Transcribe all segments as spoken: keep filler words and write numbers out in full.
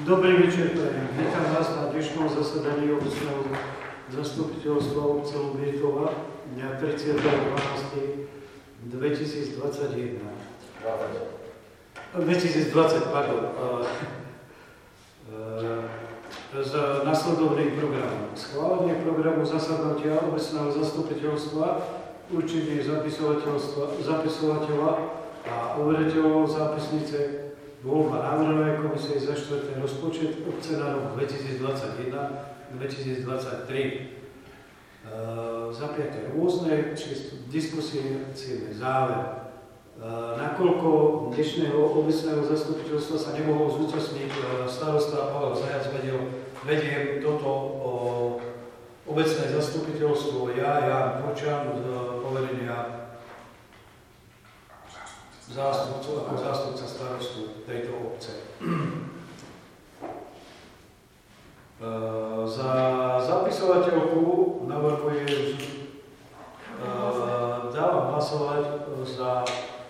Dobrý večer, prajem. Vítam vás na dnešnom zasadaní obecného zastupiteľstva obce Lubietova dňa tridsiateho decembra dvetisícdvadsaťjeden. dvetisícdvadsať, pardon. S nasledovným programom. Schválenie programu zasadnutia obecného zastupiteľstva, určenie zapisovateľa a overiteľov zápisnice, voľba návrhovej komisie za štvrté rozpočet obce na rok dvetisícdvadsaťjeden dvetisícdvadsaťtri. E, za piate rôzne, čisto diskusie, záver. E, nakoľko dnešného obecného zastupiteľstva sa nemohol zúčastniť starosta Pavel Zajac, vediem toto o obecné zastupiteľstvo, ja, Jan Počan, z poverenia zástupcu, ako zástupca starostu tejto obce. E, za zapisovateľku navrhujem, e, dávam hlasovať za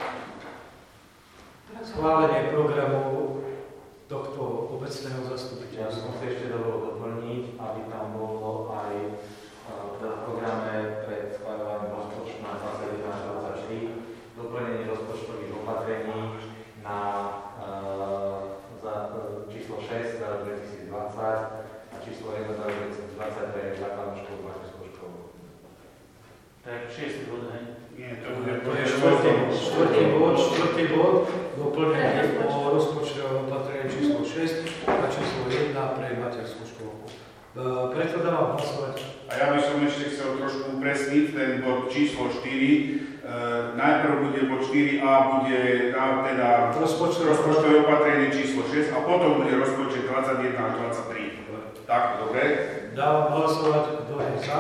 schválenie programu tohto obecného zastupiteľstva. Ja som si ešte dovolil doplniť, aby tam bolo aj v programe pre schváľovanie rozpočtu na dvadsaťjeden dvadsaťštyri doplnenie rozpočtových opatrení na uh, za, uh, číslo šesť za rok dvetisícdvadsať a číslo jeden za rok dvetisícdvadsať pre základnú školu, materskú školu. Tak šiestý bod, hej? Nie, to bude to je štvrtý bod, štvrtý bod, doplnenie o rozpočtovom opatrení číslo šesť a číslo jeden pre materskú školu. Uh, preto dávam hlasovať. A ja by som ešte chcel trošku upresniť ten bod číslo štyri. Uh, najprv bude bod štyri a bude uh, teda rozpočtové opatrenie číslo šesť a potom bude rozpočet dvadsaťjeden a dvadsaťtri. Tak, dobre? Dávam hlasovať, kto je za.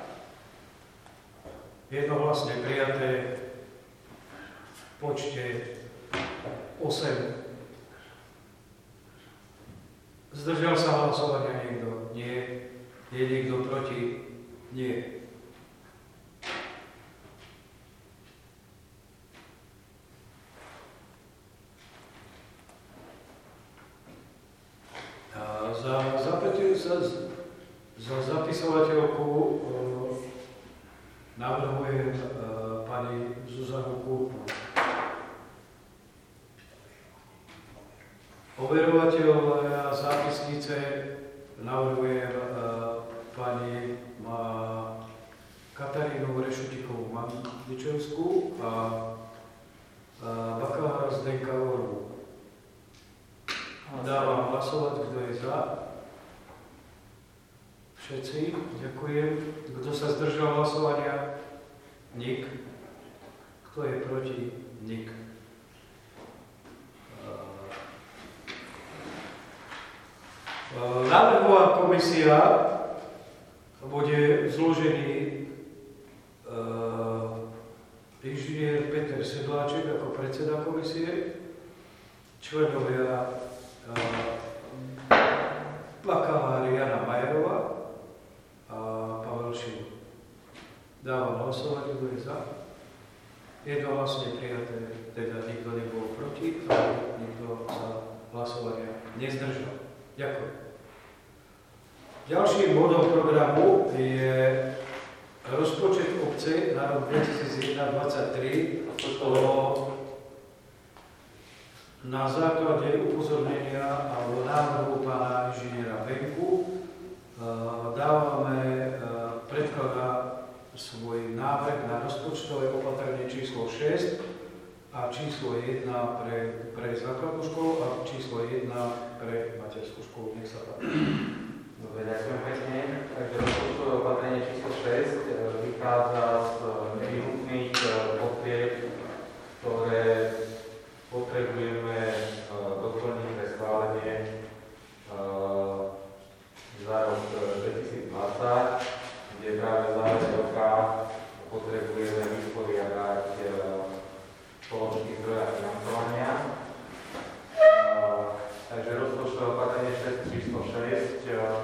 Jednohlasne prijaté v počte osem. Zdržal sa hlasovania niekto? Nie. Je niekto proti? Nie. Za, za, za, za zapisovateľku e, navrhujem e, pani Zuzanu Kúrnu. Overovateľ zápisnice navrhujem e, pani ma, Katarínu Rešutikovú Mandičevskú a, a bakalára Zdenka Orbu. Dávam hlasovať, kto je za. Všetci, ďakujem. Kto sa zdržal hlasovania? Nik. Kto je proti? Nik. Návrhová komisia bude zložený uh, inžinier Peter Sedláček ako predseda komisie, členovia bakalár Jana Majerová a Pavel Šil. Dávam hlasovať, kto je za. Jednohlasne prijaté, teda nikto nebol proti, ale nikto sa hlasovania nezdržal. Ďakujem. Ďalším bodom programu je rozpočet obce na rok dvetisícjeden dvadsaťtri na základe upozornenia alebo návrhu pána inžiniera Benku. Dávame, predkladá svoj návrh na rozpočtové opatrenie číslo šesť a číslo jeden pre, pre základnú školu a číslo jeden pre materskú školu. Nech sa páči. Dobre, ďakujem pekne. Takže rozpočtové opatrenie číslo šesť vychádza z nevyhnutných potrieb, ktoré potrebujeme doplniť pre schválenie za rok dvetisícdvadsať, kde práve záver roka potrebujeme vysporiadať položky zdroja financovania. Takže rozpočtové opatrenie šesť číslo šesť,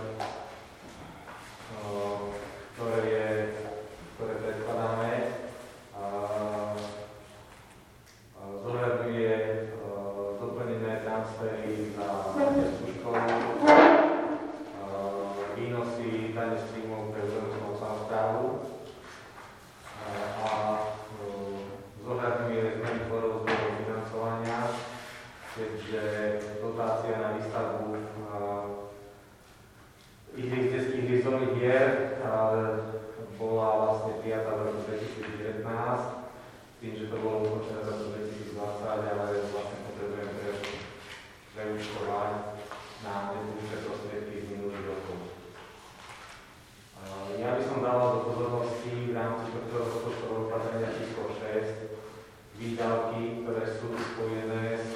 ktoré, je, ktoré predkladáme, zohľadňuje doplnené transfery za materskú školu, výnosy dane z príjmov pre územnú samosprávu a zohľadňuje zmeny zdrojov financovania, keďže dotácia na výstavbu ihrizdových hier bola vlastne prijatá v roku dvetisícdevätnásť, tým, že to bolo ukončené v roku dvetisícdvadsať, ale vlastne potrebujeme preúčtovať na nepoužité prostriedky z minulých rokov. Ja by som dával do pozornosti v rámci tohto rozpočtového opatrenia číslo šesť výdavky, ktoré sú spojené s,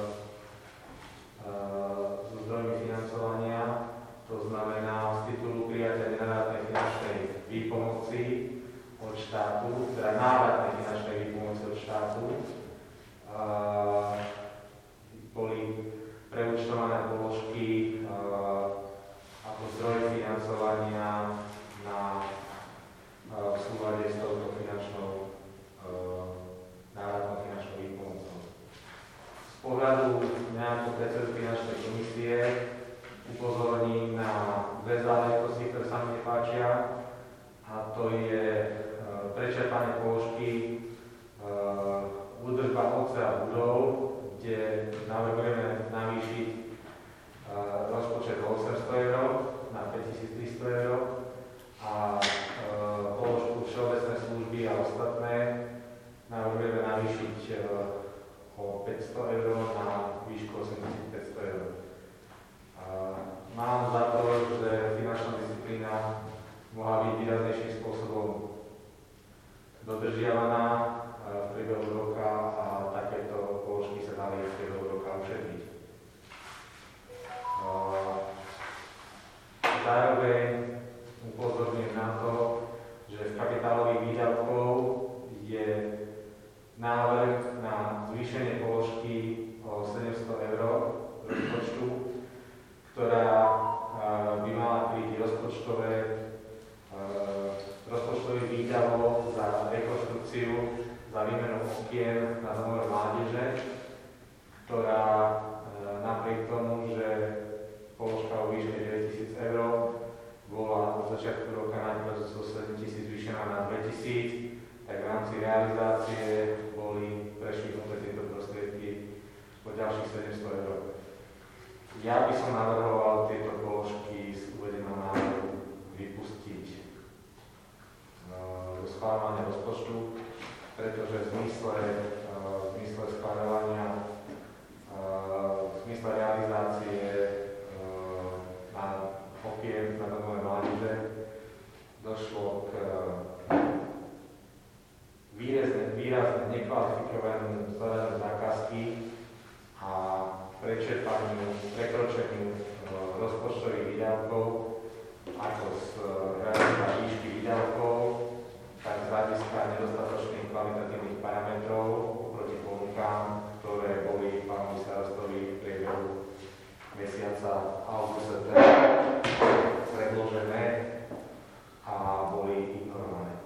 s zdrojmi financovania, to znamená z titulu prijatia nenávratnej finančnej výpomoci od štátu, teda návratnej finančnej výpomoci od štátu, boli preúčtované položky ako zdroj financovania na v súlade s touto finančnou návratnou finančnou výpomocou. Z pohľadu nejakého predsedu finančnej komisie upozorním na dve záležitosti, ktoré sa mi nepáčia, a to je prečerpanie položky údržba obce a budov, kde navrhujeme navýšiť rozpočet o osemsto eur na päťtisíctristo eur a položku všeobecné služby a ostatné navrhujeme navýšiť o päťsto eur na výšku osemtisícpäťsto eur. Mám za to, že finančná disciplína mohla byť výraznejším spôsobom dodržiavaná v priebehu roka a takéto položky sa dali v priebehu roka ušetriť. Zároveň upozorňujem na to, že z kapitálových výdavkov je návrh na zvýšenie položky o sedemsto eur rozpočtu, ktorá by mala kryť rozpočtové, rozpočtový výdavok za rekonštrukciu, za výmenu okien na domove mládeže, ktorá napriek tomu, že položka o výške deväťtisíc eur bola od začiatku roka najprv zo sedemtisíc zvýšená na dvetisíc, tak v rámci realizácie boli prešvihnuté tieto prostriedky po ďalších sedemsto eur. Ja by som navrhoval tieto položky z uvedeného návrhu vypustiť do schváľovania rozpočtu, pretože v zmysle, v zmysle schváľovania, v zmysle realizácie na okien na domove mládeže došlo k výrazne, výrazne nekvalifikovanému zadaniu zákazky a prečerpaniu, prekročeniu rozpočtových výdavkov ako z hľadiska výšky výdavkov, tak z hľadiska nedostatočných kvalitatívnych parametrov oproti ponukám, ktoré boli pánovi starostovi v priebehu mesiaca augusta predložené a boli ignorované.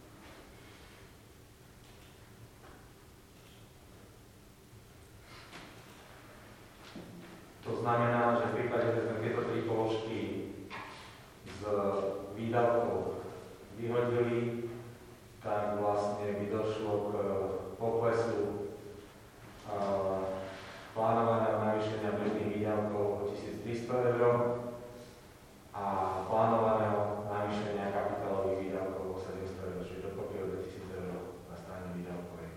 To znamená, že v prípade, že sme tieto tri položky z výdavkov vyhodili, tak vlastne by došlo k poklesu plánovaného navýšenia bežných výdavkov o tisíctristo eur a plánovaného navýšenia kapitálových výdavkov o sedemsto eur, čiže dokopy o dvetisíc eur na strane výdavkovej.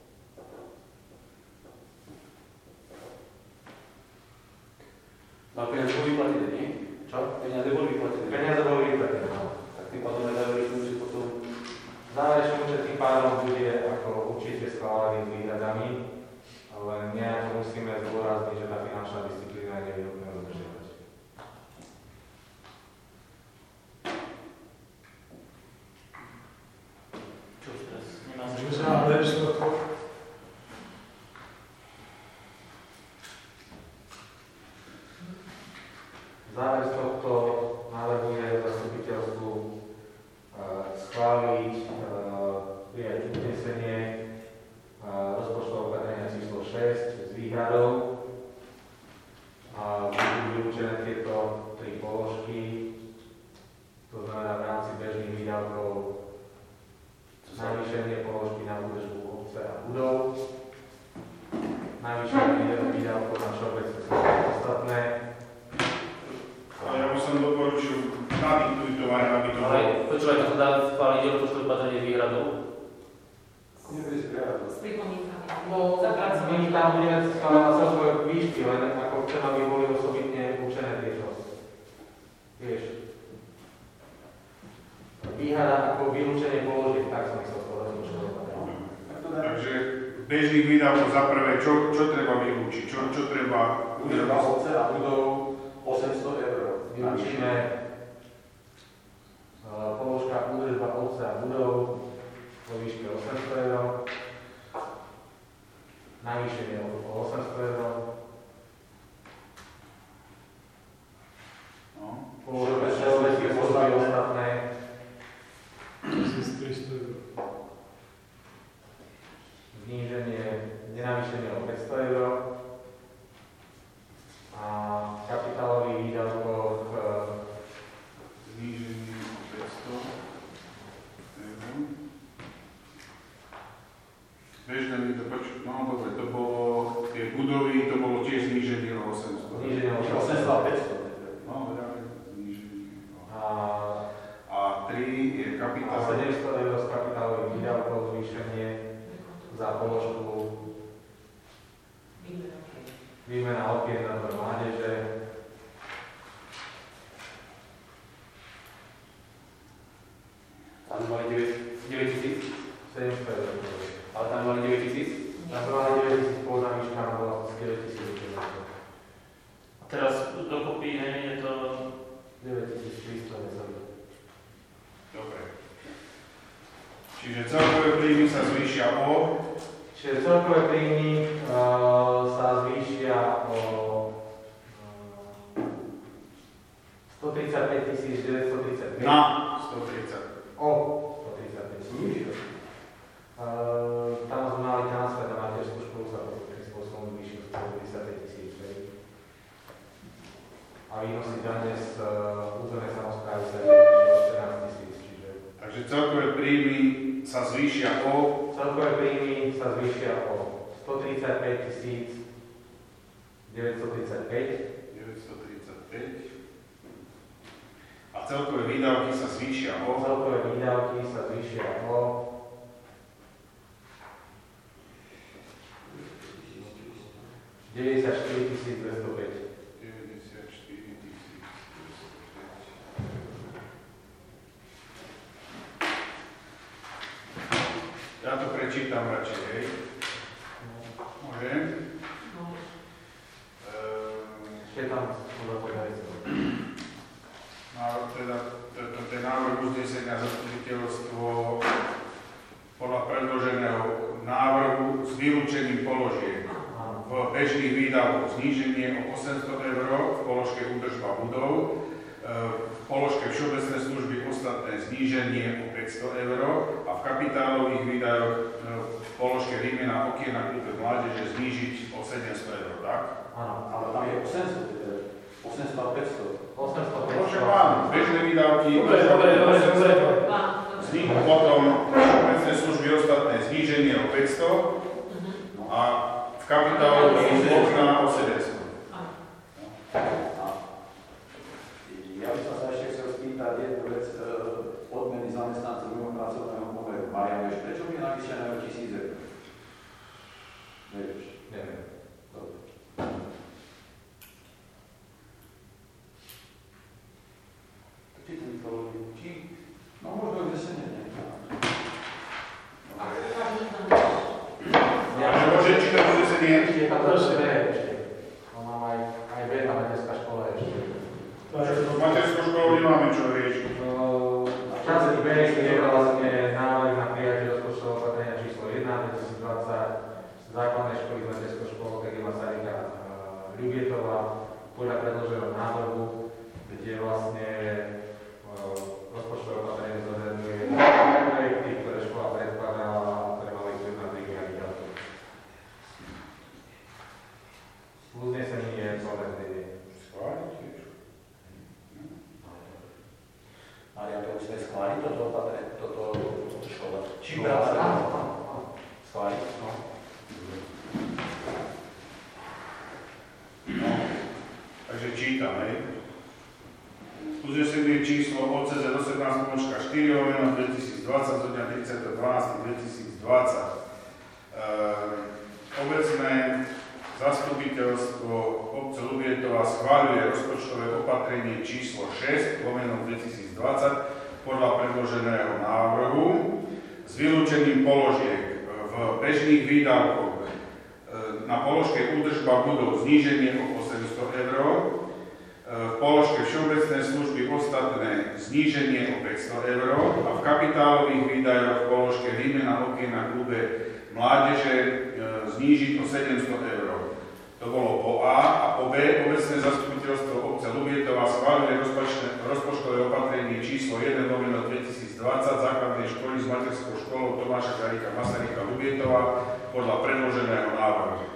A peniaze boli vyplatené, nie? Čo? Peniaze boli vyplatené. Peniaze boli vyplatené, no. Tak tým pádom aj záverečný účet potom... Záverečný účet tým pádom bude ako určite schválený s výhradami, ale nejako musíme zdôrazniť, že tá finančná disciplína je nevyhnutné dodržiavať. Čo už teraz? Nemá sa Čo čo záver z toho? Záver z tohto navrhuje zastupiteľstvu schváliť prijať uznesenie rozpočtového opatrenia číslo šesť s výhradou a budú No, my tam budeme skladať celkové výšky, len ako chcem, aby boli osobitne určené tieto. Vieš. Výhada ako vylúčenie položiek, tak som chcel povedať. Takže bežných výdavkov za prvé, čo, čo treba vylúčiť? Čo, čo treba... Údržba obce a budov osemsto eur. Vylúčime uh, položka údržba obce a budov vo výške osemsto eur. Navýšenie o osemsto eur. No. Položka všeobecné služby ostatné. tisíctristo eur. Zníženie, nenavýšenie o päťsto eur. A kapitálový výdavok Zníženie o päťsto eur. Bežné výdavky, no dobre, to bolo, tie budovy, to bolo tiež zníženie o osemsto. zníženie o osemsto a päťsto. No, reálne zníženie. a, A tri je a kapitál. sedemsto eur z kapitálových výdavkov zvýšenie za položku výmena okien na dvor mládeže. Tam mali deväť tisíc, sedemsto eur. ale tam mali deväť tisíc. Na mali deväť tisíc pôvodná výška, na bola deväť tisíc. A teraz dokopy, hej, je to... deväť tisíc tristo nezabí. Dobre. Čiže celkové príjmy sa zvýšia o... Čiže celkové príjmy uh, sa zvýšia o uh, stotridsaťpäť tisíc deväťstotridsaťpäť. Na stotridsať. O stotridsaťpäť tisíc. Uh, tam sme mali transfer na materskú školu, sa takým spôsobom zvýšil stotridsaťpäť tisíc. A výnosy dane z uh, územnej samosprávy sa zvýšili o štrnásť tisíc. Čiže Takže celkové príjmy sa zvýšia o... celkové príjmy sa zvýšia o stotridsaťpäť tisíc deväťstotridsaťpäť. deväťstotridsaťpäť. A celkové výdavky sa zvýšia o... Celkové výdavky sa zvýšia o deväťdesiatštyri tisíc dvestopäť. deväťdesiatštyri tisíc dvestopäť. Ja to prečítam radšej, hej. Môžem? Ehm, Ešte tam budú povedať. Návrh, teda, to, ten návrh uznesenia zastupiteľstvo podľa predloženého návrhu s vylúčením položiek v bežných výdavkoch zníženie o osemsto eur v položke údržba budov, v položke všeobecné služby ostatné zníženie o päťsto eur a v kapitálových výdajoch v položke výmena okien na kultúru mládeže znížiť o sedemsto eur, tak? Áno, Ale tam je osemsto, teda osemsto a päťsto. osemsto Môže päťsto. mám, bežné výdavky, Dobre, dobre, dobre, dobre. zníženie potom všeobecné služby ostatné zníženie o päťsto a v kapitálových okna o sedemsto. Ja by som sa ešte chcel spýtať jednu vec, e, odmeny zamestnancov mimo pracovného pomeru. Marian, vieš, prečo mi je navýšené o tisíc eur? Nevieš? Neviem. Dobre. Či to mytológiu? Či? No možno kde sa nie. Ja Môže čítať uznesenie? ešte tam zase B ešte. No mám aj, aj B, tá materská škola ešte. Materskú školu nemáme čo riešiť. V časti B je vlastne návrh na prijatie rozpočtového opatrenia číslo jeden dvetisícdvadsať základnej školy z materskou školou Tegema Sarika Ľubietová podľa predloženého návrhu, kde vlastne rozpočtové opatrenie zohľadňuje projekty, ktoré škola predkladala a ktoré mali na tri výdavky. V uznesení je celé vedenie. Marian, to musíme schváliť toto opatrenie, toto škola. Či No, práca? áno, áno. Schváliť, no. No, takže čítam, hej. Uznesenie číslo O C Z osemnásť štyri lomeno dvetisícdvadsať zo dňa tridsiateho decembra dvetisícdvadsať. Ehm, obecné zastupiteľstvo obce Lubietova schváľuje rozpočtové opatrenie číslo šesť lomeno dvetisícdvadsať podľa predloženého návrhu s vylúčením položiek v bežných výdavkoch na položke údržba budov zníženie o osemsto eur, v položke všeobecné služby ostatné zníženie o päťsto eur a v kapitálových výdajoch v položke výmena okien na klube mládeže znížiť o sedemsto eur. To bolo po A a po B obecné zastupiteľstvo obce Lubietova schválili rozpočtové opatrenie číslo jeden lomeno dvetisícdvadsať základnej školy s materskou školou Tomáša Garrigua Masaryka Lubietova podľa predloženého návrhu.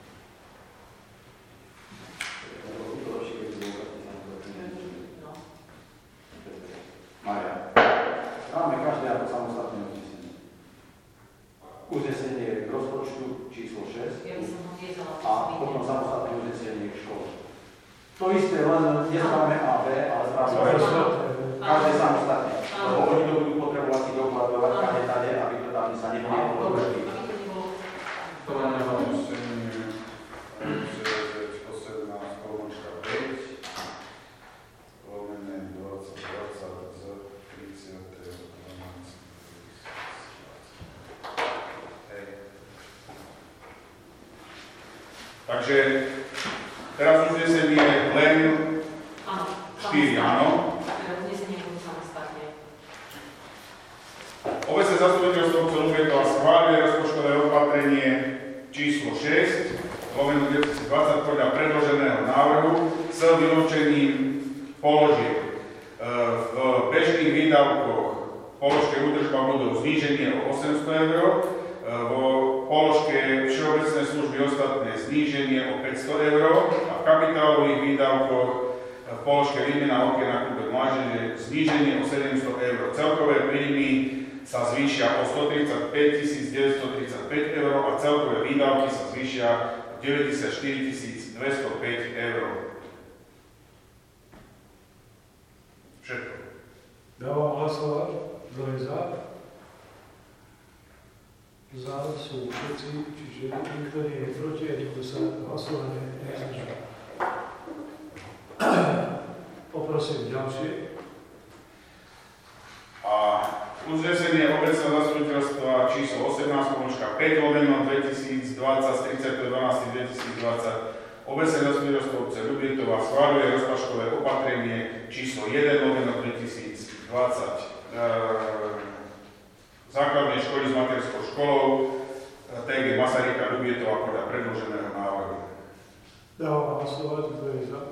Maria, máme každé ako samostatné uznesenie. Uznesenie k rozpočtu číslo šesť a potom samostatné uznesenie k škole. To isté, len nesprávame A, B, ale správame každé samostatné. Lebo oni to budú potrebovať si dokladovať kade tade, aby to tam sa nebolo. To máme na uznesenie osemnásť päť lomené dvadsať dvadsať z tridsiateho dvanásteho Takže teraz uznesenie len štyri, áno? Obecné zastupiteľstvo obce Lubietova schváľuje rozpočtové opatrenie číslo šesť lomeno dvetisícdvadsať podľa predloženého návrhu s vylúčením položiek v bežných výdavkoch položke údržba budov zníženie o osemsto eur, vo položke všeobecné služby ostatné zníženie o päťsto eur a v kapitálových výdavkoch v položke výmena okien na klube mládeže zníženie o sedemsto eur. Celkové príjmy sa zvýšia o stotridsaťpäť tisíc deväťstotridsaťpäť eur a celkové výdavky sa zvýšia o deväťdesiatštyri tisíc dvestopäť eur. Všetko. Dávam hlasovať. Kto je za? Za sú všetci, čiže nikto nie je proti a nikto sa hlasovanie nezdržal. Poprosím ďalšie. A uznesenie obecného zastupiteľstva číslo osemnásť päť lomeno dvetisícdvadsať z tridsiateho dvanásteho dvetisícdvadsať obecné zastupiteľstvo obce Lubietova schváľuje rozpočtové opatrenie číslo jeden lomeno dvetisícdvadsať e, základnej školy s materskou školou té gé Masaryka Lubietova podľa predloženého návrhu. Dávam hlasovať, kto je za.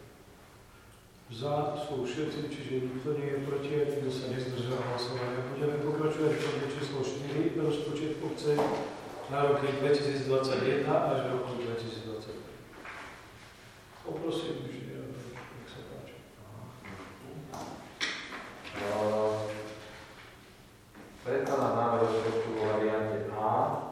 Za sú všetci, čiže nikto nie je proti a nikto sa nezdržal hlasovania. Budeme pokračovať v tomto číslo štyri, rozpočet obce na roky dvetisícdvadsaťjeden až roku dvetisícdvadsaťpäť. Poprosím, že nech sa páči. Predkladám návrh rozpočtu vo variante A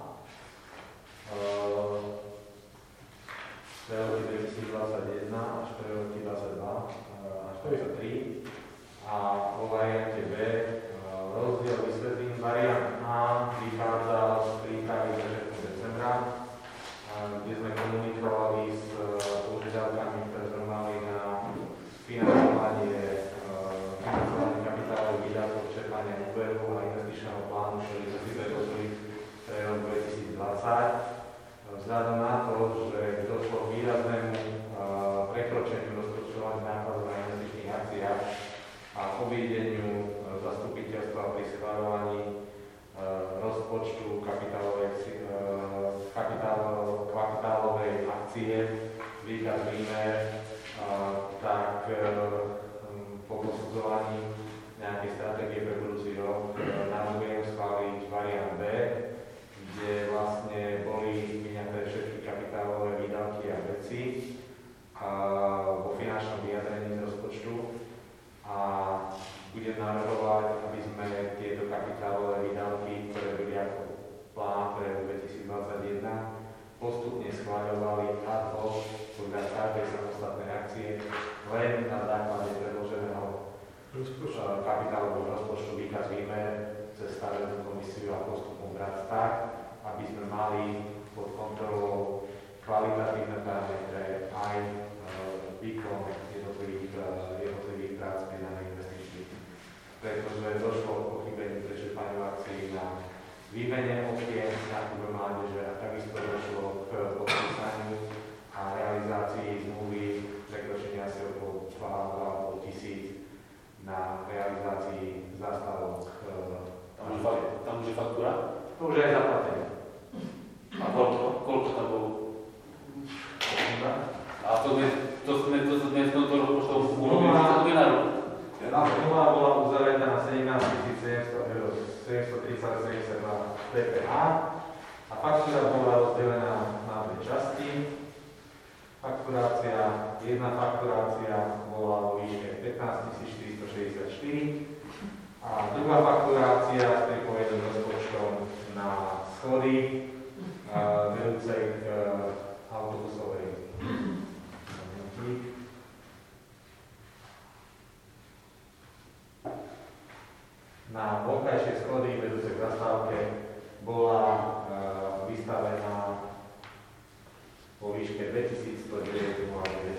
pre roky dvetisícdvadsaťjeden až pre roky dvadsaťdva až dvadsaťtri a vo variante B rozdiel vysvetlím. Variant A vychádza z prípravy začiatku decembra, kde sme komunikovali s použiteľkami, ktoré sme mali na financovanie financovanie kapitálových výdavkov, čerpania úverov a investičného plánu, ktorý sme si predložili pre rok dvetisícdvadsať. Vzhľadom na to, že došlo k výraznému prekročeniu rozpočtovania nákladov na investičných akciách a obídeniu zastupiteľstva pri schvaľovaní rozpočtu kapitálovej, kapitálov, kapitálovej akcie výkaz výmer, tak po posudzovaní nejakej stratégie pre budúci rok navrhujem schváliť variant B, kde vlastne boli vyňaté všetky kapitálové výdavky a veci a vo finančnom vyjadrení z rozpočtu a budem navrhovať, aby sme tieto kapitálové výdavky, ktoré boli ako plán pre dvetisícdvadsaťjeden, postupne schváľovali ad hoc podľa každej samostatnej akcie len na základe predloženého kapitálového rozpočtu výkaz výmer cez stavebnú komisiu a postupom brať tak, aby sme mali pod kontrolou kvalitatívne parametre aj e, výkon jednotlivých, e, jednotlivých prác pridanej investícií. Pretože došlo k pochybeniu prečerpaniu akcií na výmene okien na Klubu mládeže a takisto došlo k podpísaniu a realizácii zmluvy prekročenia asi okolo dva až dva tisíc na realizácii zástavok. Tam už, tam už je faktúra? To už je zaplatené. A koľko? Koľko tam bolo? A to sme, to sme, to sme z tomto rozpočtovú urobili, že sa to je na rok? Zmluva bola uzavretá na sedemnásť tisíc sedemstotridsaťsedem sedemdesiatdva dé pé há a faktúra bola rozdelená na dve časti. Fakturácia, jedna fakturácia bola vo výške pätnásť tisíc štyristošesťdesiatštyri a druhá fakturácia s prepojeným rozpočtom na schody vedúcej k autobusovej. Na vonkajšie schody vedúce k zastávke bola e, vystavená vo výške dvetisícstodeväť nula deväť.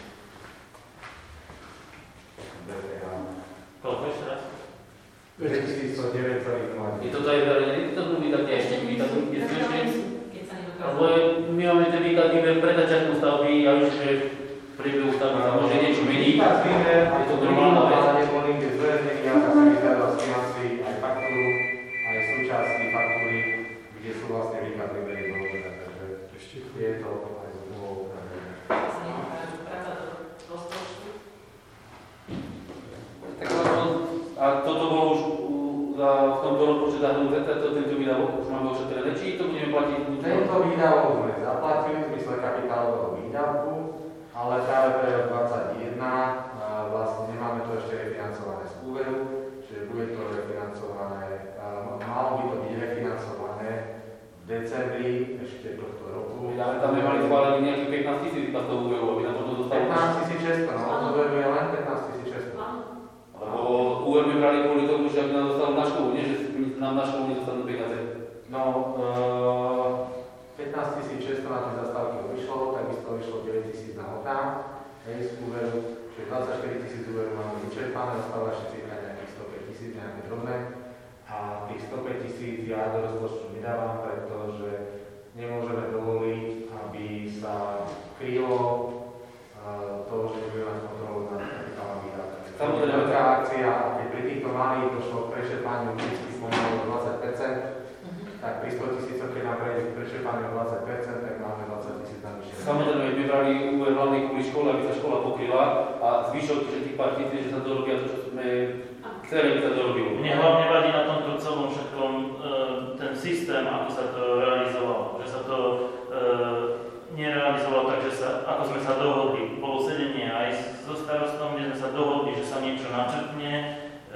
Koľko ešte raz? dvetisícstodeväť nula deväť. Je to tady verejné, to budú výdavky ešte, výdavky, je to ešte? Keď sa Lebo my máme tie výdavky pred začiatkom stavby, ja už, že v priebehu stavby sa môže niečo meniť. Je to normálna vec. Neboli, kde zverejnení, ja sa vyzerala z financí aj faktúru, aj súčasti faktúry, kde sú vlastne výkladné menej doložené, takže je to aj z úlohou. Tak a toto bolo už v tomto rozpočte zahrnuté, tento výdavok už máme ošetrené, či to budeme platiť? Tento výdavok sme zaplatili v zmysle kapitálového výdavku, ale práve pre rok dvadsaťjeden vlastne nemáme to ešte refinancované z úveru, čiže bude to refinancované, malo by to byť refinancované v decembri ešte tohto roku. Ale tam nemali schválený nejakých pätnásť tisíc iba z toho úveru, aby nám to dostalo. pätnásť tisíc šesťsto, no to úveru je len pätnásť tisíc šesťsto. Lebo úver by brali kvôli tomu, že aby nám dostalo na školu, nie že nám na školu nedostanú peniaze. No, uh, pätnásť tisíc šesťsto na tie zastávky vyšlo, takisto vyšlo deväť tisíc na hotám, hej, z úveru, čiže dvadsaťštyri tisíc úveru máme vyčerpané, dostáva ešte cirka nejakých stopäť tisíc, nejaké drobné. A tých stopäť tisíc ja do rozpočtu nedávam, pretože nemôžeme dovoliť, aby sa krylo uh, to, že nebudeme mať kontrolu nad kapitálom výdavkami. Samozrejme. Veľká akcia, keď pri týchto malých došlo k prečerpaniu vždycky pomalu o dvadsať percent, tak pri sto tisícoch, keď nám prejde k prečerpaniu o dvadsať percent, tak máme dvadsať tisíc na vyššie. Samozrejme, my brali úver hlavne kvôli škole, aby sa škola pokryla a zvyšok tých pár tisíc, že sa dorobia to, čo sme chceli, aby sa dorobilo. Mne hlavne vadí na tomto celom všetkom e, ten systém, ako sa to realizovalo. Že sa to e, nerealizovalo tak, že sa, ako sme sa dohodli. Bolo sedenie aj so starostom, kde sme sa dohodli, že sa niečo načrtne. E,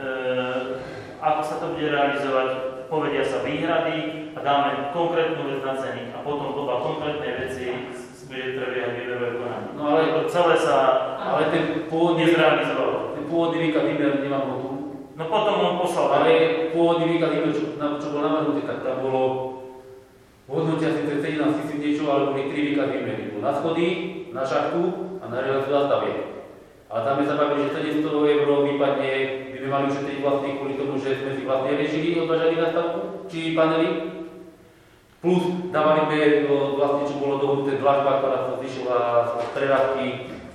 ako sa to bude realizovať, povedia sa výhrady a dáme konkrétnu vec na ceny. A potom podľa konkrétnej veci bude prebiehať výberové konanie. No ale to celé sa ale ten pôvodný nezrealizovalo. Ten pôvodný výklad výber nemám ho tu. No potom on poslal. Ale pôvodný výklad výber, čo, čo bol navrhnutý, tak tam bolo hodnotia síce sedemnásť tisíc niečo, ale boli tri výklad výmery. Na schody, na šachtu a na realizáciu zástavie. Ale tam sme sa bavili, že sedemsto eur vypadne, by sme mali ušetriť vlastne kvôli tomu, že sme si vlastne riešili odvážali zástavku, či panely. Plus dávali sme vlastne, čo bolo dohodnuté dlažba, ktorá sa zišla z prerábky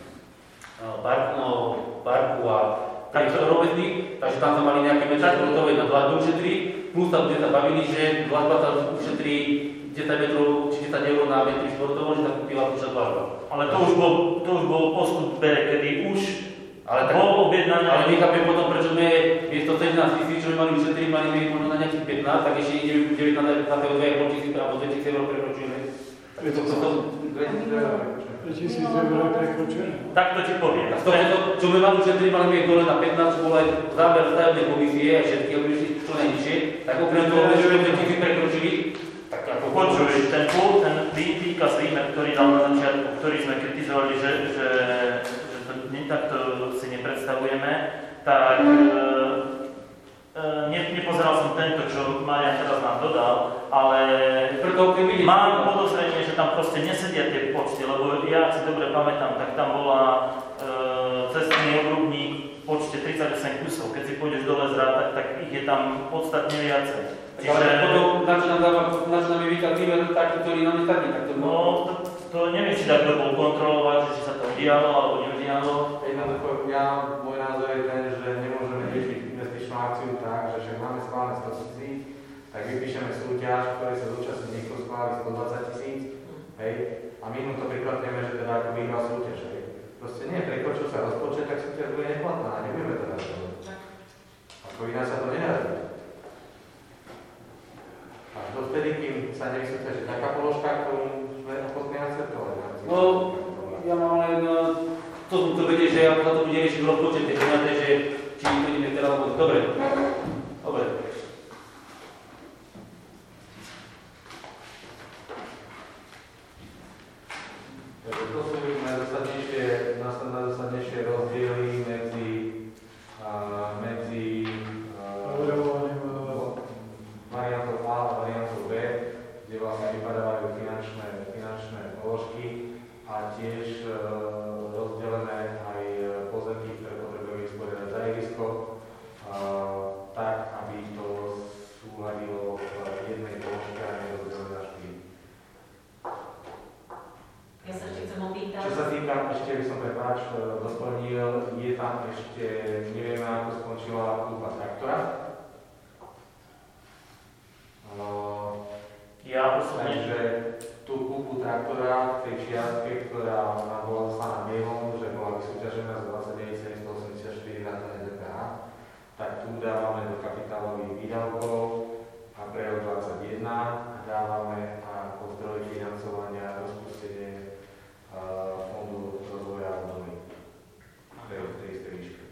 parku, no, parku a priestor obecných, takže tam sa mali nejaké metre hotové na dlažbu ušetriť. Plus tam sme sa bavili, že dlažba sa ušetrí desať metrov, či desať eur na metri športovo, že sa kúpila túča dlažba. Ale to už bol, to už bol postup B, kedy už ale tak, bol objednaný. Ale nechápem potom, prečo sme miesto sedemnásť tisíc, čo sme mali ušetriť, mali sme možno na nejakých pätnásť, tak ešte ide devätnásť o dva a pol tisíc alebo dve tisíc eur prekročíme. Je to to? dve tisíc eur prekročené. Tak to ti poviem. A z toho, čo sme mali ušetriť, mali sme dole na pätnásť, čo bol aj záber stavebnej komisie a všetky, aby išli čo najnižšie, tak okrem toho, že sme dve tisíc prekročili, tak ako počuješ, ten pôl, ten výkaz výmer, ktorý dal na začiatku, ktorý sme kritizovali, že, že, že to takto si nepredstavujeme, tak e, e, ne, nepozeral som tento, čo Marian teraz nám dodal, ale Preto, keď mám podozrenie, že tam proste nesedia tie počty, lebo ja si dobre pamätám, tak tam bola e, cestný obrubník v počte tridsaťosem kusov. Keď si pôjdeš dole zrátať, tak ich je tam podstatne viacej. Čiže... Ale potom, na čo nám dáva, na čo nám je výklad výmer taký, ktorý nám nestačí, tak to... No, to, to neviem, či tak to bol kontrolovať, že či sa to udialo, alebo neudialo. Jednoducho, ja, môj názor je ten, že nemôžeme riešiť investičnú akciu tak, že však máme schválené sto tisíc, tak vypíšeme súťaž, v ktorej sa zúčastní niekto schváli stodvadsať tisíc, hej, a my mu to prikladneme, že teda ako vyhral súťaž, hej. Proste nie, prekročil sa rozpočet, tak súťaž bude neplatná a nebudeme to dať. Ako iná sa to neradí. A dovtedy, kým sa nevysúťaží taká položka, ktorú sme ochotní akceptovať. No, ja mám len to som chcel vedieť, že ja sa to bude riešiť v rozpočet, keď nemáte, že či to ideme teraz alebo... Dobre. Dobre. Takže to sú najzásadnejšie, najzásadnejšie rozdiely medzi, uh, medzi uh, variantou A a variantou B, kde vlastne vypadávajú finančné, finančné položky a tiež uh, rozdelené aj pozemky, ktoré potrebujeme vysporiadať za ihrisko, uh, tak, aby to súhľadilo v jednej položke a nerozdelené na štyri. Ja sa ešte chcem opýtať. Čo sa týka, ešte by som prepáč doplnil, je tam ešte, nevieme ako skončila kúpa traktora. Uh, Ja osobne... takže tú kúpu traktora v tej čiastke, ktorá nám bola zaslaná mailom, že bola vysúťažená za dvadsaťdeväť tisíc sedemstoosemdesiatštyri vrátane D P H, tak tu dávame do kapitálových výdavkov a pre rok dvadsaťjeden dávame ako zdroj financovania rozpustenie uh, fondu rozvoja obnovy. To je v tej istej výške.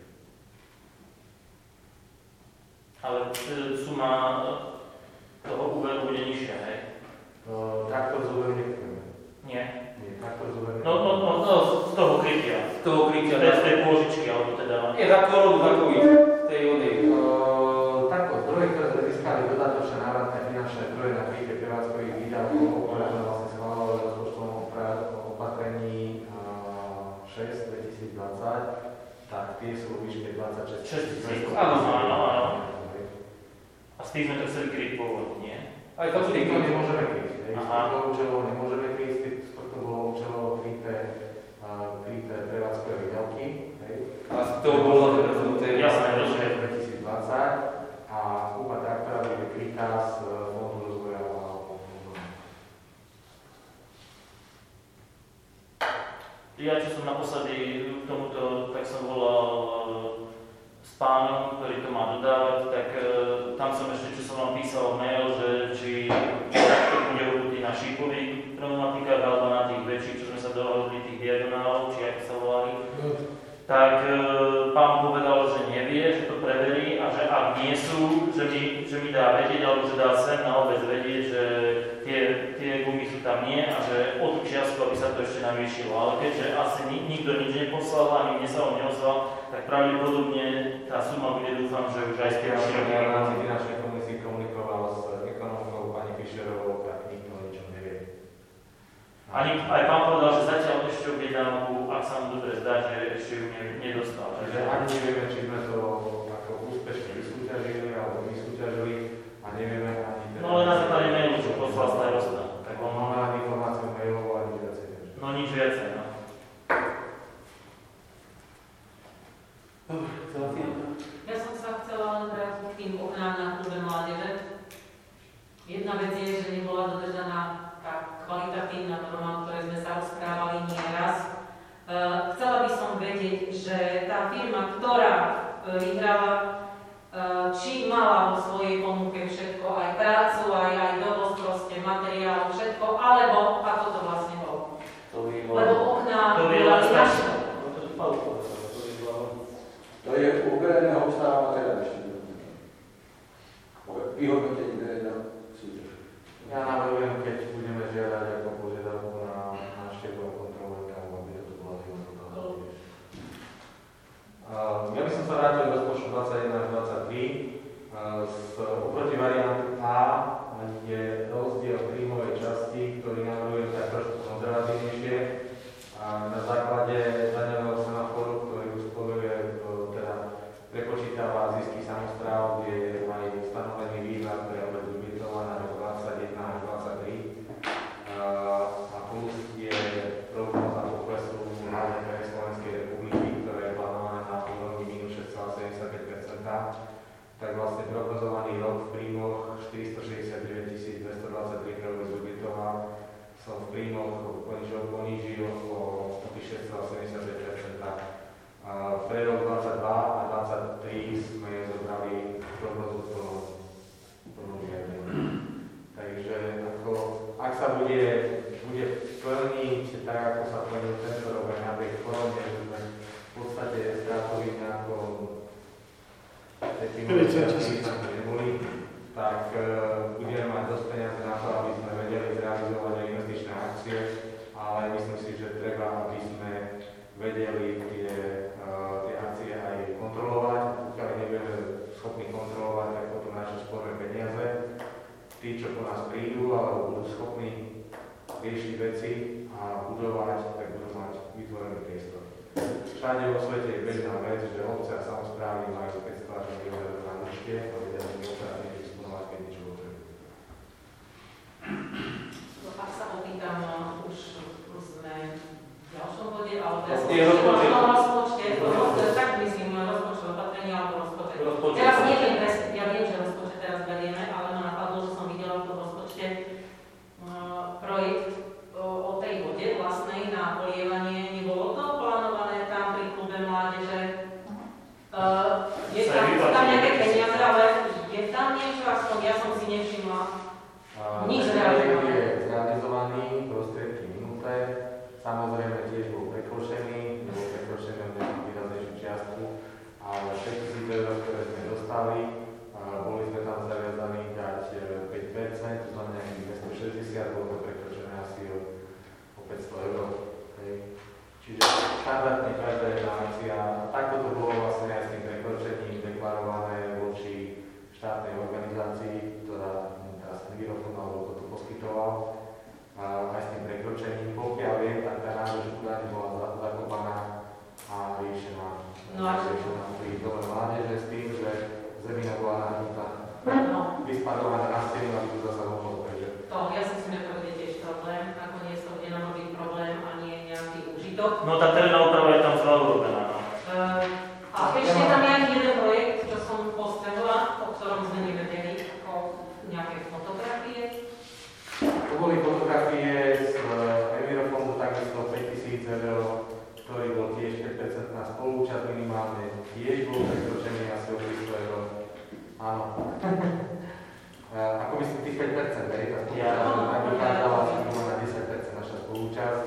Ale e, suma toho úveru bude nižšia, hej? Uh, traktor z úveru nekúpime. Nie. Nie, traktor z úveru No, no, no, no, z toho krytia. Z toho krytia. Z tej, z tej pôžičky, alebo teda... Je takto, takový, tej onej. Uh, takto, zdroje, ktoré sme získali dodatočné návratné finančné zdroje na krytie prevádzkových výdavkov, ktoré sme vlastne schváľovali v rozpočtovom opatrení uh, šesť dvetisícdvadsať, tak tie sú vo výške dvadsaťšesť tisíc. Áno, áno, áno. A s tým sme to chceli kryť pôvod, nie? Aj to S týmto nemôžeme kryť. Z Aha. tohto účelov nemôžeme kryť, z tohto bolo účelovo kryté, uh, kryté prevádzkové výdavky. A z toho bolo rozhodnuté. Jasné, že dvetisícdvadsať a kúpa traktora bude krytá z fondu rozvoja a obnovy. Ja, čo som naposledy k tomuto, tak som volal s pánom, ktorý to má dodávať, tak e, tam som ešte, čo som vám písal mail, že či, či takto bude určitý na šípových pneumatikách alebo na tých väčších, čo sme sa dohodli, tých diagonálov, či ako sa volali. Tak e, pán povedal, že nevie, že to preverí a že ak nie sú, že mi, že mi dá vedieť, alebo že dá sem na obec vedieť, že tie, tie gumy sú tam nie a že od čiastku, aby sa to ešte navýšilo. Ale keďže asi nik, nikto nič neposlal, ani mne sa ho neozval, tak pravdepodobne tá suma bude, dúfam, že už aj z tých širokých. Ja v rámci finančnej komisii komunikoval s ekonomkou pani Fischerovou, tak nikto o ničom nevie. Ani, aj pán povedal, že zatiaľ ešte objednávku, ak sa mu dobre zdá, že ešte ju ne, nedostal. Takže ani nevieme, či sme to ako úspešne vysúťažili alebo vysúťažili a nevieme ani teda... No ale na základe mailu, čo poslal starosta. Tak On on má informáciu mailovú a nič viacej. no nič viacej, no. Ja som sa chcela len vrátiť k tým oknám na klube mládeže. Jedna vec je, že nebola dodržaná tá kvalitatívna norma, o ktorej sme sa rozprávali nieraz. Uh, chcela by som vedieť, že tá firma, ktorá uh, vyhrala, uh, či mala vo svojej ponuke všetko, aj prácu, aj, aj dovoz proste materiálu, všetko, alebo ako to vlastne bolo. Lebo okná To je bola len naša. To je uvedeného obstáva teda ešte. Vyhodnotenie verejného súťaže. Ja navrhujem, keď budeme žiadať ako požiadavku na návštevu a kontrolu, aby to tu bola vyhodnotovaná tiež. Ja by som sa vrátil do rozpočtu dvadsaťjeden až dvadsaťtri s a na základe daňového semaforu, ktorý uspokojuje, teda prepočítava zisky samospráv, kde je aj stanovený výhľad pre obec Ľubitova na rok dvadsaťjeden až dvadsaťtri. A plus je prognoza poklesu há dé pé Slovenskej republiky, ktorá je plánovaná na úrovni mínus šesť celá sedemdesiatpäť percent. Tak vlastne prognozovaný rok v príjmoch štyristošesťdesiatdeväť tisíc dvestodvadsaťtri pre obec Ľubitova som v príjmoch ponížil o tých šesť celá sedemdesiatpäť percent. Pre rok dvadsaťdva a dvadsaťtri sme zobrali prognozu plnú mieru. Takže ako, ak sa bude, bude plniť tak, ako sa plnil tento rok aj napriek korone, že sme v podstate stratoví nejakou definícií neboli, tak uh, budeme mať dosť peniaze na to, aby sme vedeli zrealizovať aj investičné akcie, ale myslím si, že treba, aby sme vedeli tie, uh, tie akcie aj kontrolovať. Pokiaľ nebudeme schopní kontrolovať, tak potom naše sporné peniaze. Tí, čo po nás prídu, alebo budú schopní riešiť veci a budovať, tak budú mať vytvorený priestor. Všade vo svete je bežná vec, že obce a samosprávy majú päťsto až milión eur na účte a vedia sa operatívne disponovať, keď niečo potrebujú. No, ak sa opýtam, už sme v ďalšom bode, alebo ja Je rozpočet. rozpočte, tak myslím, rozpočet opatrenia alebo rozpočet. Rozpočet. Teraz neviem presne, ja viem, že rozpočet teraz berieme, ale ma napadlo, že som videla v tom rozpočte uh, projekt uh, o tej vode vlastnej na polievanie. Nebolo to plánované tam pri klube mládeže? Uh, je tam, sú tam nejaké peniaze, ale je tam niečo, aspoň ja som si nevšimla. Nič zrealizovaný. Je zrealizovaný, prostriedky minuté, samozrejme tiež bol prekročený, bol prekročený o nejakú výraznejšiu čiastku, ale všetky eur, ktoré sme dostali, boli sme tam zaviazaní dať päť percent, to znamená nejakých dvestošesťdesiat, bolo to prekročené asi o, o päťsto eur. Okay. Čiže štandardne každá jedna akcia, takto to bolo vlastne aj s tým prekročením deklarované voči štátnej organizácii, ktorá teraz Envirofond alebo toto poskytoval, aj s tým prekročením. Pokiaľ viem, tak tá nádrž údajne bola zakopaná a riešená. No a riešená pri dome mládeže s tým, že zemina bola nahnutá, no. vyspadovaná na stenu, aby to zase mohlo. To, ja si myslím, že to bude tiež problém, nakoniec to bude nám robiť problém a nie nejaký užitok. No tá terénna úprava je tam celá urobená. No. Uh, a ešte tam je jeden projekt, čo som postrehla, o ktorom sme nevedeli, o nejaké fotografie. To boli fotografie z Envirofondu, takisto päťtisíc eur, ktorý bol tiež päť percent na spolúčasť minimálne, tiež bol prekročený asi o tristo eur. Áno. Ako myslím tých päť percent, je tá spolúčasť, tak vychádzala asi na desať percent naša spolúčasť.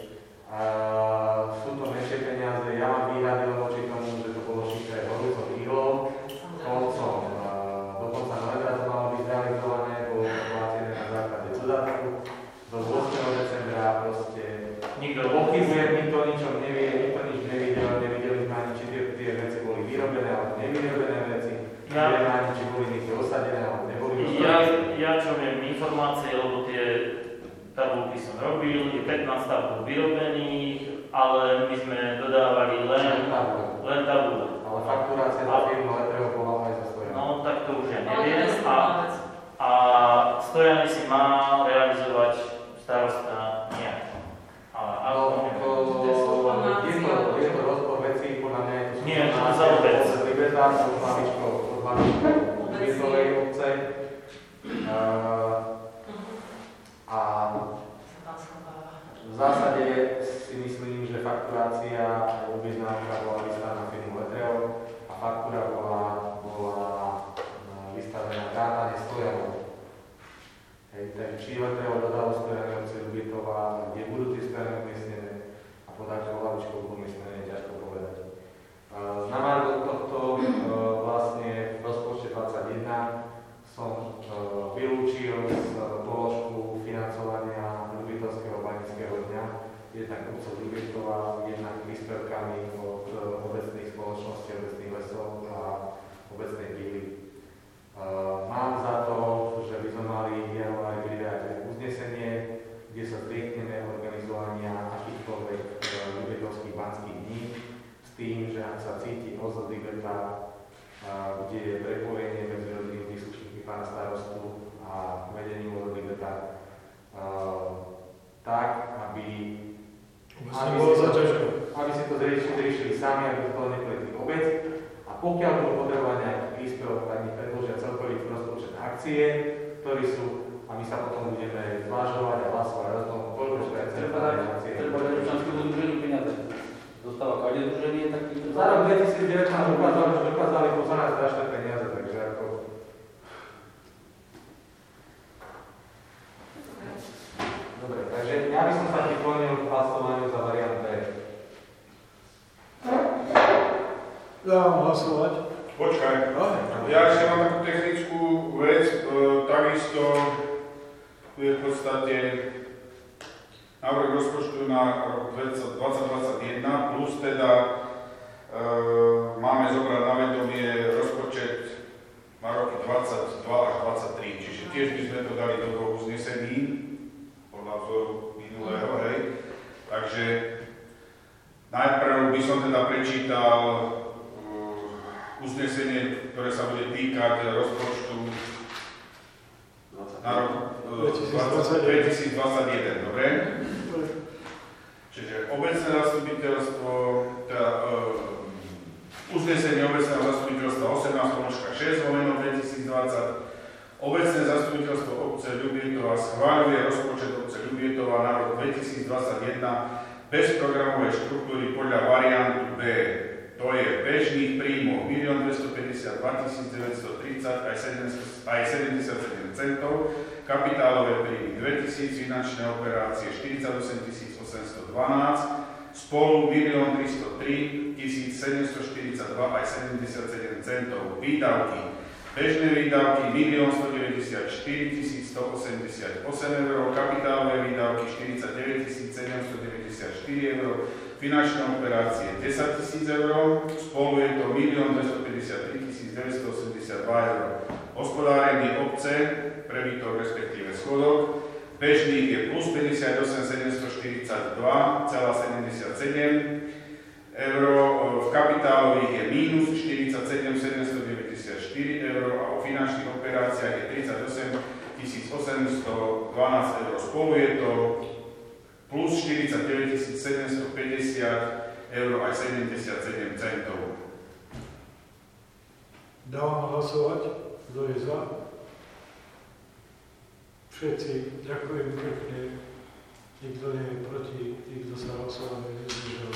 Sú to menšie peniaze, ja mám výhrady voči tomu, že to bolo šité horúcou ihlou, koncom do konca novembra to malo byť zrealizované, bolo to platené na základe dodatku. Do ôsmeho decembra proste Nikto pochybuje, nikto ničom nevie, nikto nič nevidel, nevideli sme ani, či tie, tie veci boli vyrobené alebo nevyrobené veci, ja, nevieme ani, či boli niekde osadené alebo neboli osadené. Ja, ja čo viem informácie, lebo tie tabulky som robil, je pätnásť tabulk vyrobených, ale my sme dodávali len, len tabulky. Ale fakturácia za firmu Letreo bola aj za Stojany. No, tak to už ja neviem. A, a Stojany si má realizovať starosta nejak. Ale ako no, to, je, to, je to rozpor vecí, podľa mňa je to nie, to za obec. Libeta, pod hlavičkou, pod hlavičkou Ubezovej obce. A v zásade si myslím, že fakturácia objednávka bola vystavená na firmu Letreo a faktúra bola, bola vystavená vrátane Stojanov. Hej, takže či Letreo dodalo Stojany obce Ľubitova, kde budú tie Stojany umiestnené a pod akou hlavičkou budú umiestnené, je ťažko povedať. Na margo tohto vlastne v rozpočte dvadsaťjeden som vylúčil z položku financovania Ľubitovského banického dňa jednak obcov Ľubitova, jednak príspevkami od obecných spoločností, obecných lesov a obecnej píly. Mám za to, že by sme mali v januári vydať uznesenie, kde sa zriekneme organizovania ozadý beta, kde je prepojenie medzi rodinými príslušníkmi pána starostu a vedením ozadý beta, tak, aby, aby, si to, aby si to riešili, riešili sami, aby to nepletli obec. A pokiaľ budú potrebovať nejaký príspevok, tak mi predložia celkový rozpočet akcie, ktorí sú, a my sa potom budeme zvážovať a hlasovať o tom, koľko percent akcie. Treba dať občanskému združeniu peniaze. Dostáva každé združenie, tak... Za rok dvetisícdevätnásť dokázali, že dokázali pozerať strašné peniaze, takže ako... Dobre, takže ja by som sa priklonil k hlasovaniu za variant B. Dávam hlasovať. Počkaj, ja ešte mám takú technickú vec, e, takisto tu je v podstate návrh rozpočtu na rok dvadsať dvadsaťjeden plus teda e, máme zobrať na vedomie rozpočet na roky dvadsaťdva až dvadsaťtri, čiže tiež by sme to dali do dvoch uznesení podľa vzoru minulého, hej. Takže najprv by som teda prečítal uznesenie, ktoré sa bude týkať rozpočtu na rok dvetisícdvadsaťjeden, dobre? Čiže obecné zastupiteľstvo, teda uh, uznesenie obecného zastupiteľstva osemnásť šesť lomeno dvetisícdvadsať, obecné zastupiteľstvo obce Ľubietova schváľuje rozpočet obce Ľubietova na rok dvetisícdvadsaťjeden bez programovej štruktúry podľa variantu B. To je bežných príjmov milión dvestopäťdesiatdva tisíc deväťstotridsať aj sedemdesiatsedem centov, kapitálové príjmy dvetisíc, finančné operácie štyridsaťosem tisíc osemstodvanásť, spolu milión tristotri tisíc sedemstoštyridsaťdva aj sedemdesiatsedem centov, výdavky, bežné výdavky milión stodeväťdesiatštyri tisíc stoosemdesiatosem eur, kapitálové výdavky štyridsaťdeväť tisíc sedemstodeväťdesiatštyri eur, finančné operácie desať tisíc eur, spolu je to milión dvestopäťdesiattri tisíc deväťstoosemdesiatdva eur. Hospodárenie obce, prebytok respektíve schodok, bežných je plus päťdesiatosem sedemstoštyridsaťdva celá sedemdesiatsedem eur, v kapitálových je mínus štyridsaťsedem sedemstodeväťdesiatštyri eur a o finančných operáciách je tridsaťosem tisíc osemstodvanásť eur. Spolu je to plus štyridsaťdeväť tisíc sedemstopäťdesiat eur aj sedemdesiatsedem centov. Dávam hlasovať. Kto je za? Všetci. Ďakujem pekne. Nikto nie je proti, nikto sa hlasovať nezdržal.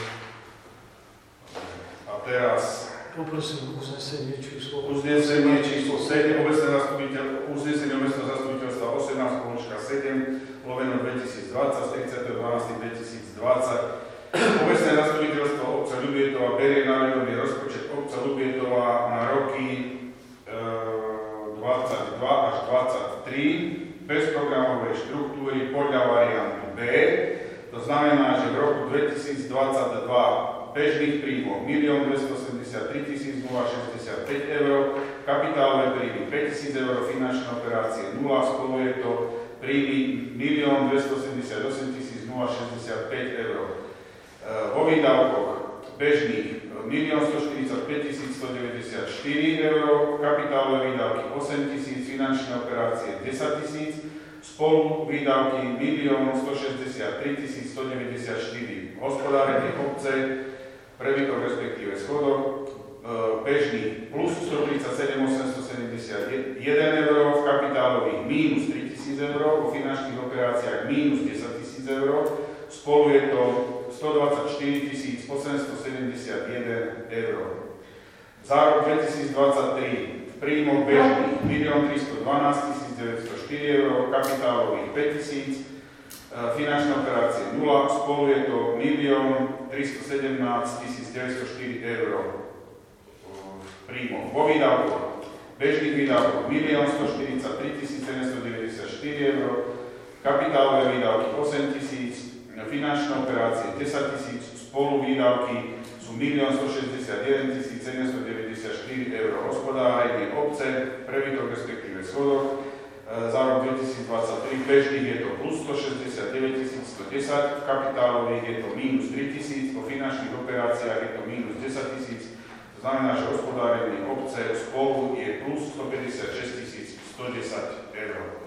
A teraz poprosím uznesenie číslo uznesenie číslo sedem, obecné zastupiteľ, uznesenie obecného zastupiteľstva osemnásť sedem lomeno dvetisícdvadsať z tridsiateho decembra dvetisícdvadsať. Obecné zastupiteľstvo obce Ľubietova berie na vedomie rozpočet obce Ľubietova na roky e, dvadsaťdva až dvadsaťtri bez programovej štruktúry podľa variantu B. To znamená, že v roku dvetisícdvadsaťdva bežných príjmov milión dvestosedemdesiattri tisíc šesťdesiatpäť eur, kapitálové príjmy päťtisíc eur, finančné operácie nula, spolu je to príjmy milión dvestosedemdesiatosem tisíc šesťdesiatpäť eur. Vo výdavkoch bežných milión stoštyridsaťpäť tisíc stodeväťdesiatštyri eur, kapitálové výdavky osem tisíc, finančné operácie desať tisíc, spolu výdavky milión stošesťdesiattri tisíc stodeväťdesiatštyri. Hospodárenie obce, prebytok respektíve schodok, bežný plus stotridsaťsedem osemstosedemdesiatjeden eur, v kapitálových mínus tri tisíc eur, vo finančných operáciách mínus desať tisíc eur, spolu je to stodvadsaťštyri tisíc osemstosedemdesiatjeden eur. Za rok dvetisícdvadsaťtri v príjmoch bežných milión tristodvanásť tisíc deväťstoštyri eur, kapitálových päť tisíc, finančné operácie nula, spolu je to milión tristosedemnásť tisíc deväťstoštyri eur v príjmoch. Vo výdavkoch bežných výdavkoch milión stoštyridsaťtri tisíc sedemstodeväťdesiatštyri eur, kapitálové výdavky osem tisíc, finančné operácie desať tisíc, spolu výdavky sú milión stošesťdesiatjeden tisíc sedemstodeväťdesiatštyri eur. Hospodárenie obce, prebytok respektíve schodok, za rok dvetisícdvadsaťtri bežných je to plus stošesťdesiatdeväť tisíc stodesať, v kapitálových je to mínus tri tisíc, vo finančných operáciách je to mínus desať tisíc, to znamená, že hospodárenie obce spolu je plus stopäťdesiatšesť tisíc stodesať eur.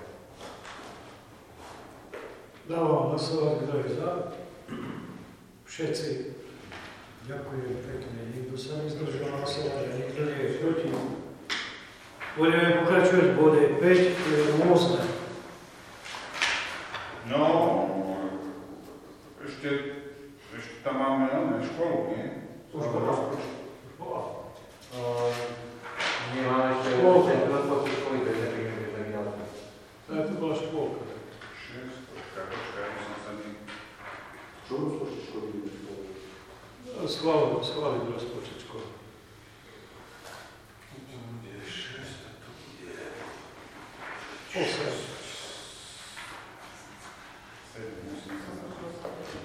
Dávam hlasovať, kto je za. Všetci. Ďakujem pekne. Nikto sa nezdržal hlasovať a nikto nie je proti. Budeme pokračovať v bode päť, to je rôzne. No, ešte, ešte tam máme oné školu, nie? Už bola. Už bola. Nie, máme ešte Škôlka. rozpočet školy, to je nepríjemné, že tak ďalej. Ale to bola škôlka. šesť, počkaj, počkaj, musím sa mi... Čo rozpočet školy bude školy? Schváliť, schváliť rozpočet školy. Tu bude šesť, a tu bude... osem. sedem, musím sa zahrať.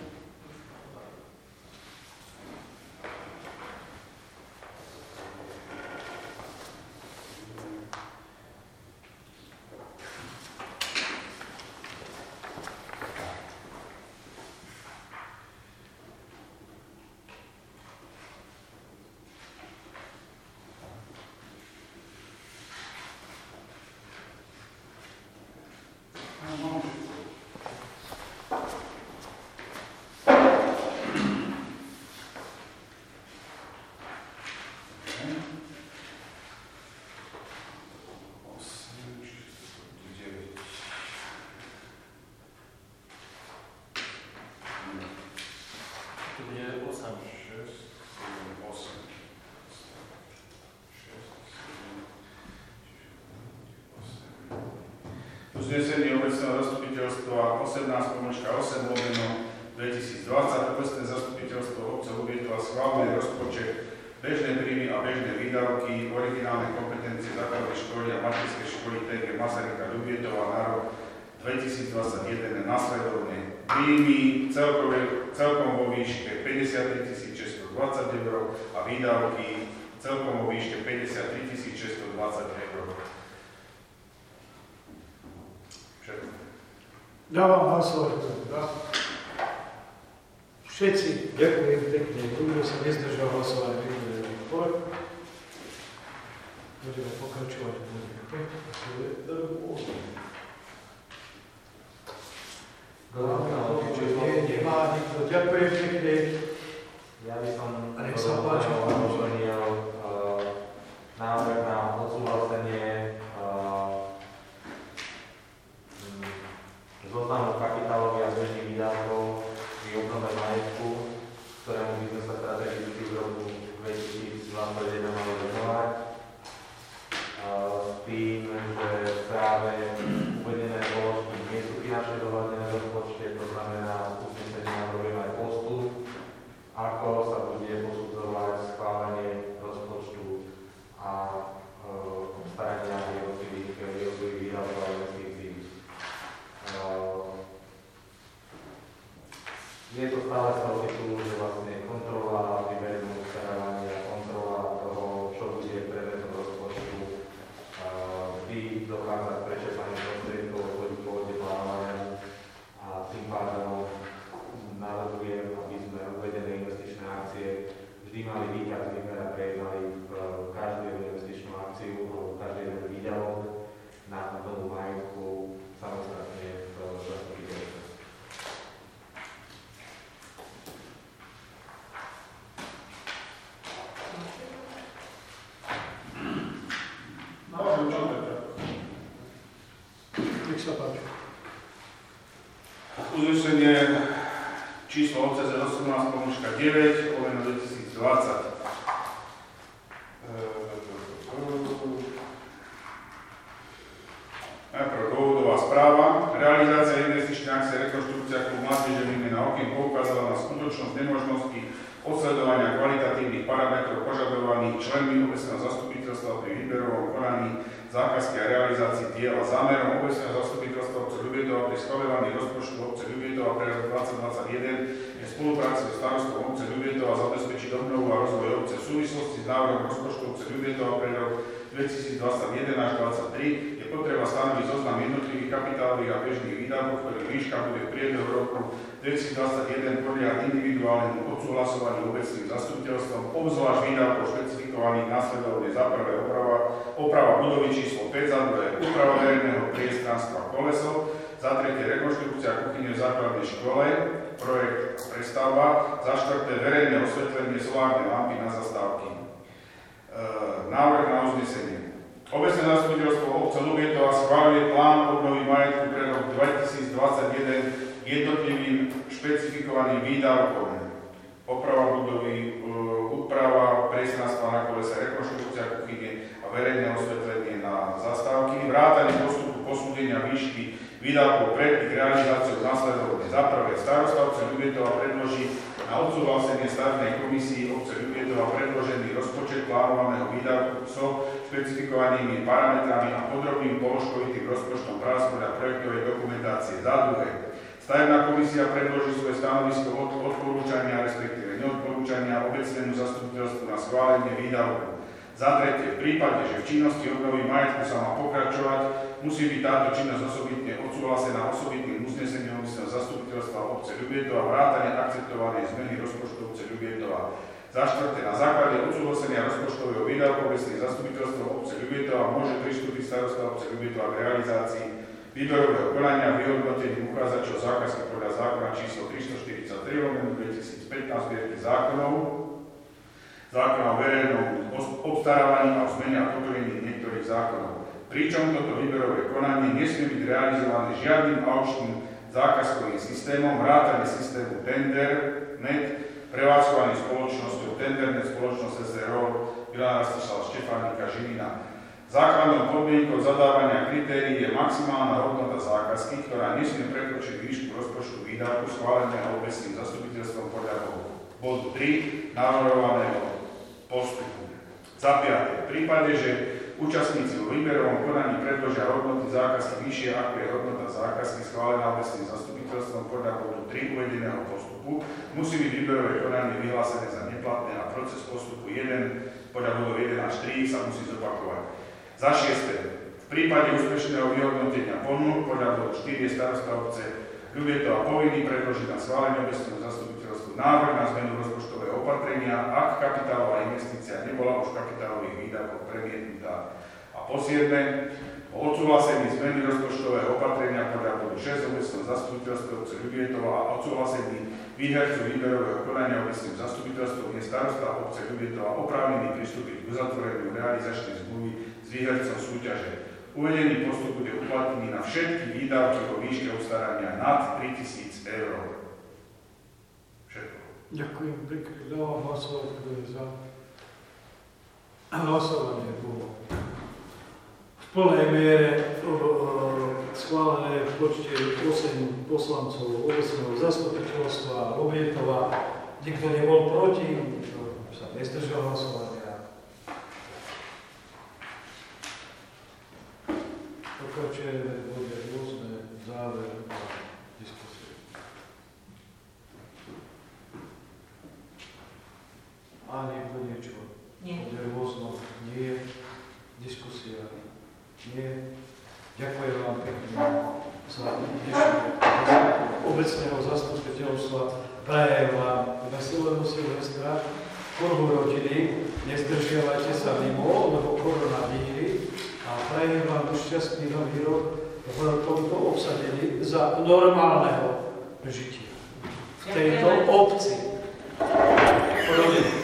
To bude osem. Uznesenie obecného zastupiteľstva osemnásť osem lomeno dvetisícdvadsať. Obecné zastupiteľstvo obce Ľubietova schváluje rozpočet, bežné príjmy a bežné výdavky, originálne kompetencie základnej školy a materskej školy té gé Masaryka Ľubietova na rok dvetisícdvadsaťjeden nasledovne. Príjmy celkové, celkom vo výške päťdesiattri tisíc šesťstodvadsať eur a výdavky celkom vo výške päťdesiattri tisíc šesťstodvadsať eur. Všetko. Dávam hlasovať, kto je za. Všetci. Ďakujem pekne. Kto sa nezdržal hlasovať, výborný výbor. Budeme pokračovať v bode päť. To je rôzne. Nie, nemá nikto. Ďakujem pekne. Ja by som A nech sa páči. doplnil návrh na odsúhlasenie zoznamu kapitálových a bežných výdavkov pri obnove majetku, ktorému by sme sa strategicky v roku dvetisícdvadsaťjeden mali venovať. S tým, že práve uvedené položky nie sú finančne dohľadené v rozpočte, to znamená, v uznesení navrhujem aj postup, ako sa bude posudzovať schválenie rozpočtu a obstarania jednotlivých výdavkov a investícií. Je to stále z toho titulu, že vlastne kontrola výberu obstarávania, kontrola toho, čo bude predmetom rozpočtu, vždy dochádza k prečerpaniu prostriedkov v pôvode plánovanému a tým pádom navrhujem, aby sme uvedené investičné akcie vždy mali výkaz výbera, prejednali v každú investičnú akciu alebo každý jeden výdavok na tomu majetku samostatne v zastupiteľstve. Môžem čítať. Nech sa páči. Uznesenie číslo O C Z osemnásť deväť lomeno dvetisícdvadsať. Najprv dôvodová správa. Realizácia investičnej akcie rekonštrukcia klubu mládeže výmena okien poukázala na skutočnosť nemožnosti odsledovania kvalitatívnych parametrov požadovaných členmi obecného zastupiteľstva pri výberovom konaní zákazky a realizácii diel a zámerom obecného zastupiteľstva obce Ľubietova pri schvaľovaní rozpočtu obce Ľubietova pre rok dvadsať dvadsaťjeden je v spolupráci so starostom obce Ľubietova zabezpečiť obnovu a rozvoj obce v súvislosti s návrhom rozpočtu obce Ľubietova pre rok dvetisícdvadsaťjeden až dvadsaťtri je potreba stanoviť zoznam jednotlivých kapitálových a bežných výdavkov, ktorých výška bude v priebehu roku dvetisícdvadsaťjeden podľa individuálnemu odsúhlasovaniu obecným zastupiteľstvom, obzvlášť výdavkov špecifikovaných následovne za prvé oprava, oprava budovy číslo päť, za druhé úprava verejného priestranstva Koleso, za tretie rekonštrukcia kuchyne v základnej škole, projekt a prestavba, za štvrté verejné osvetlenie solárnej lampy na zastávky. E, návrh na uznesenie. Obecné zastupiteľstvo obce Ľubietova schváľuje plán obnovy majetku pre rok dvetisícdvadsaťjeden jednotlivým špecifikovaným výdavkom. Oprava budovy, úprava priestranstva na kolese, rekonštrukcia kuchyne a verejné osvetlenie na zastávky, vrátanie postupu posúdenia výšky výdavkov pred ich realizáciou následovne. Za prvé, starosta obce Ľubietova predloží na odsúhlasenie stavebnej komisii obce Ľubietova predložený rozpočet plánovaného výdavku so špecifikovanými parametrami a podrobným položkovitým rozpočtom prác podľa projektovej dokumentácie. Za druhé, stavebná komisia predloží svoje stanovisko od odporúčania, respektíve neodporúčania obecnému zastupiteľstvu na schválenie výdavku. Za tretie, v prípade, že v činnosti obnovy majetku sa má pokračovať, musí byť táto činnosť osobitne odsúhlasená osobitným uznesením obecného zastupiteľstva obce Ľubietova vrátane akceptovanej zmeny rozpočtu obce Ľubietova. Za štvrté, na základe odsúhlasenia rozpočtového výdavku obecných zastupiteľstva obce Ľubietova môže pristúpiť starosta obce Ľubietova k realizácii výberového konania vyhodnotení uchádzačov zákazky podľa zákona číslo tristoštyridsaťtri lomeno dvetisícpätnásť zbierky zákonov, zákona o verejnom obstarávaní a o zmene a doplnení niektorých zákonov. Pričom toto výberové konanie nesmie byť realizované žiadnym aukčným zákazkovým systémom, vrátane systému Tender.net, prevádzkovaný spoločnosťou Tender.net, spoločnosť es er o, Milana Rastislava Štefánika Žilina. Základnou podmienkou zadávania kritérií je maximálna hodnota zákazky, ktorá nesmie prekročiť výšku rozpočtu výdavku schváleného obecným zastupiteľstvom podľa bodu tri navrhovaného postupu. Za piate, v prípade, že účastníci vo výberovom konaní predložia hodnoty zákazky vyššie, ako je hodnota zákazky schválená obecným zastupiteľstvom podľa bodu tri uvedeného postupu, musí byť výberové konanie vyhlásené za neplatné a proces postupu jeden podľa bodu jeden až tri sa musí zopakovať. Za šieste, v prípade úspešného vyhodnotenia ponúk podľa bodu štyri je starosta obce Ľubietova povinný predložiť na schválenie obecného zastupiteľstvu návrh na zmenu rozpočtového opatrenia, ak kapitálová investícia nebola už kapitálových výdavkov premietnutá. A po siedme, o odsúhlasení zmeny rozpočtového opatrenia podľa bodu šesť obecného zastupiteľstva obce Ľubietova a odsúhlasení výhercu výberového konania obecným zastupiteľstvom je starosta obce Ľubietova oprávnený pristúpiť k uzatvoreniu realizačnej zmluvy s výhercom súťaže. Uvedený postup bude uplatnený na všetky výdavky vo výške obstarania nad tritisíc eur. Všetko. Ďakujem pekne. Dávam hlasovať, kto je za. Hlasovanie bolo v plnej miere schválené v počte osem poslancov obecného zastupiteľstva Ľubietova. Nikto nebol proti, sa nezdržal hlasovania. Pokračujeme, bude rôzne záver a diskusie. A niekto niečo? Nie. Bude rôzno? Nie. Diskusia? Nie. Ďakujem vám pekne za dnešné obecného zastupiteľstva. Prajem vám veselého Silvestra, korbu rodiny, nezdržiavajte sa mimo, lebo koronavíry. A prajem vám šťastný nový rok v tomto obsadení za normálneho žitia v tejto obci.